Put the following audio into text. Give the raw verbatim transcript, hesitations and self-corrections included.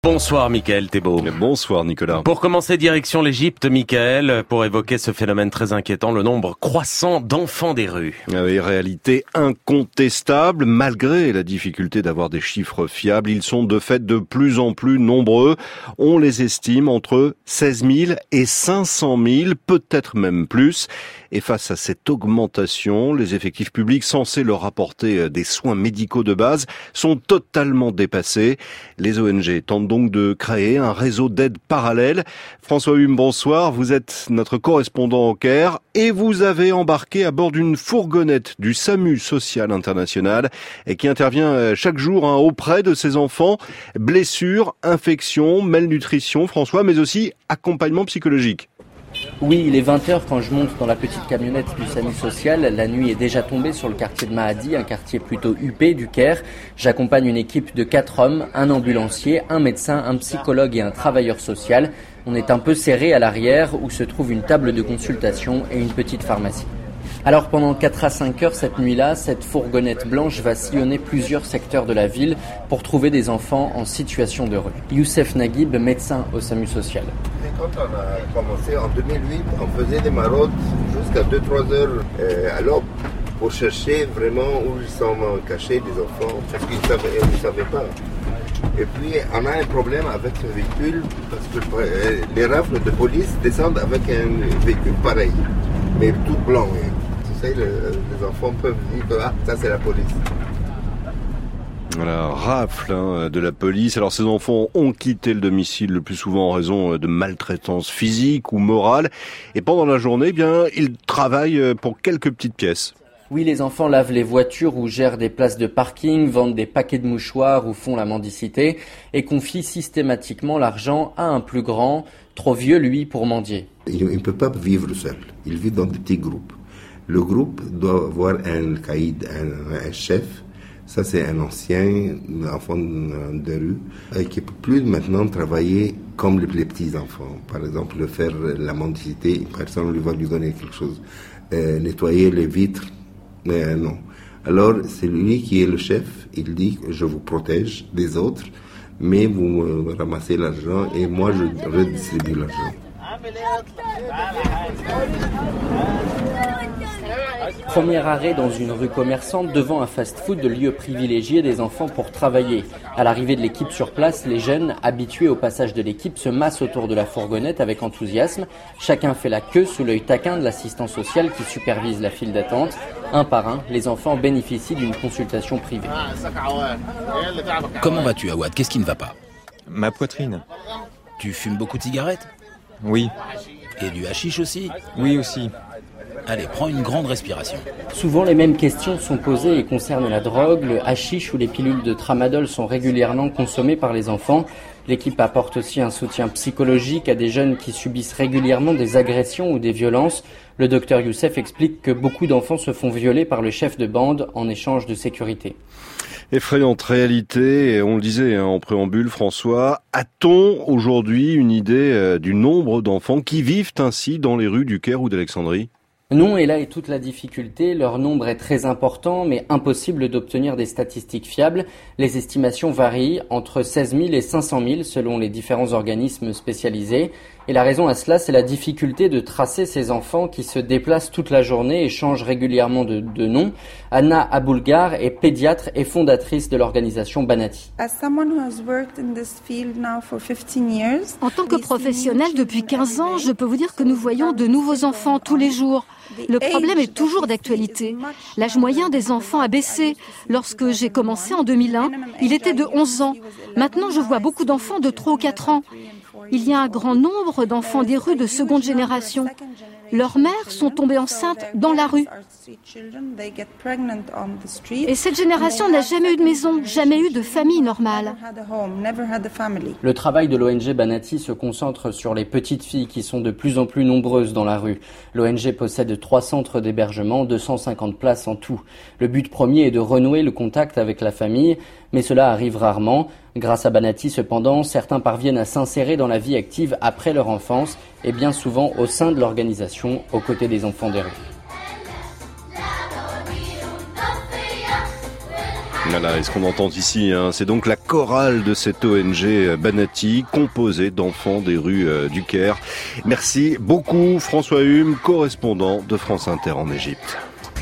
Bonsoir Mickaël Thébault. Bonsoir Nicolas. Pour commencer, direction l'Égypte, Mickaël, pour évoquer ce phénomène très inquiétant, le nombre croissant d'enfants des rues. Oui, réalité incontestable, malgré la difficulté d'avoir des chiffres fiables, ils sont de fait de plus en plus nombreux. On les estime entre seize mille et cinq cent mille, peut-être même plus. Et face à cette augmentation, les effectifs publics censés leur apporter des soins médicaux de base sont totalement dépassés. Les O N G tentent donc de créer un réseau d'aide parallèle. François Hume, bonsoir. Vous êtes notre correspondant au Caire et vous avez embarqué à bord d'une fourgonnette du SAMU Social International et qui intervient chaque jour hein, auprès de ces enfants. Blessures, infections, malnutrition, François, mais aussi accompagnement psychologique. Oui, il est vingt heures quand je monte dans la petite camionnette du SAMU Social. La nuit est déjà tombée sur le quartier de Mahadi, un quartier plutôt huppé du Caire. J'accompagne une équipe de quatre hommes, un ambulancier, un médecin, un psychologue et un travailleur social. On est un peu serré à l'arrière où se trouve une table de consultation et une petite pharmacie. Alors pendant quatre à cinq heures cette nuit-là, cette fourgonnette blanche va sillonner plusieurs secteurs de la ville pour trouver des enfants en situation de rue. Youssef Naguib, médecin au SAMU Social. Quand on a commencé en deux mille huit, on faisait des maraudes jusqu'à deux à trois heures euh, à l'aube pour chercher vraiment où ils sont cachés les enfants parce qu'ils ne savaient, ils savaient pas. Et puis on a un problème avec ce véhicule parce que euh, les rafles de police descendent avec un véhicule pareil, mais tout blanc. Hein. Tu sais, le, les enfants peuvent dire que ah, ça c'est la police. Voilà, rafle hein, de la police. Alors ces enfants ont quitté le domicile le plus souvent en raison de maltraitance physique ou morale. Et pendant la journée, eh bien, ils travaillent pour quelques petites pièces. Oui, les enfants lavent les voitures ou gèrent des places de parking, vendent des paquets de mouchoirs ou font la mendicité et confient systématiquement l'argent à un plus grand, trop vieux lui pour mendier. Il ne peut pas vivre seul, il vit dans des petits groupes. Le groupe doit avoir un caïd, un, un chef. Ça, c'est un ancien enfant de rue euh, qui ne peut plus maintenant travailler comme les, les petits-enfants. Par exemple, faire la mendicité, une personne lui va lui donner quelque chose. Euh, nettoyer les vitres, euh, non. Alors, c'est lui qui est le chef. Il dit, je vous protège des autres, mais vous euh, ramassez l'argent et moi, je redistribue l'argent. Premier arrêt dans une rue commerçante devant un fast-food, lieu privilégié des enfants pour travailler. À l'arrivée de l'équipe sur place, les jeunes, habitués au passage de l'équipe, se massent autour de la fourgonnette avec enthousiasme. Chacun fait la queue sous l'œil taquin de l'assistant social qui supervise la file d'attente. Un par un, les enfants bénéficient d'une consultation privée. Comment vas-tu, Awad ? Qu'est-ce qui ne va pas ? Ma poitrine. Tu fumes beaucoup de cigarettes ? Oui. Et du hashish aussi ? Oui aussi. Allez, prends une grande respiration. Souvent, les mêmes questions sont posées et concernent la drogue. Le hashish ou les pilules de tramadol sont régulièrement consommées par les enfants. L'équipe apporte aussi un soutien psychologique à des jeunes qui subissent régulièrement des agressions ou des violences. Le docteur Youssef explique que beaucoup d'enfants se font violer par le chef de bande en échange de sécurité. Effrayante réalité, et on le disait hein, en préambule, François, a-t-on aujourd'hui une idée euh, du nombre d'enfants qui vivent ainsi dans les rues du Caire ou d'Alexandrie ? Non, et là est toute la difficulté. Leur nombre est très important, mais impossible d'obtenir des statistiques fiables. Les estimations varient entre seize mille et cinq cent mille selon les différents organismes spécialisés. Et la raison à cela, c'est la difficulté de tracer ces enfants qui se déplacent toute la journée et changent régulièrement de, de nom. Anna Aboulgar est pédiatre et fondatrice de l'organisation Banati. En tant que professionnelle depuis quinze ans, je peux vous dire que nous voyons de nouveaux enfants tous les jours. Le problème est toujours d'actualité. L'âge moyen des enfants a baissé. Lorsque j'ai commencé en deux mille un, il était de onze ans. Maintenant, je vois beaucoup d'enfants de trois ou quatre ans. Il y a un grand nombre d'enfants des rues de seconde génération. Leurs mères sont tombées enceintes dans la rue. Et cette génération n'a jamais eu de maison, jamais eu de famille normale. Le travail de l'O N G Banati se concentre sur les petites filles qui sont de plus en plus nombreuses dans la rue. L'O N G possède trois centres d'hébergement, deux cent cinquante places en tout. Le but premier est de renouer le contact avec la famille, mais cela arrive rarement. Grâce à Banati, cependant, certains parviennent à s'insérer dans la vie active après leur enfance et bien souvent au sein de l'organisation, aux côtés des enfants des rues. Voilà, et ce qu'on entend ici, hein, c'est donc la chorale de cette O N G Banati, composée d'enfants des rues euh, du Caire. Merci beaucoup François Hume, correspondant de France Inter en Égypte.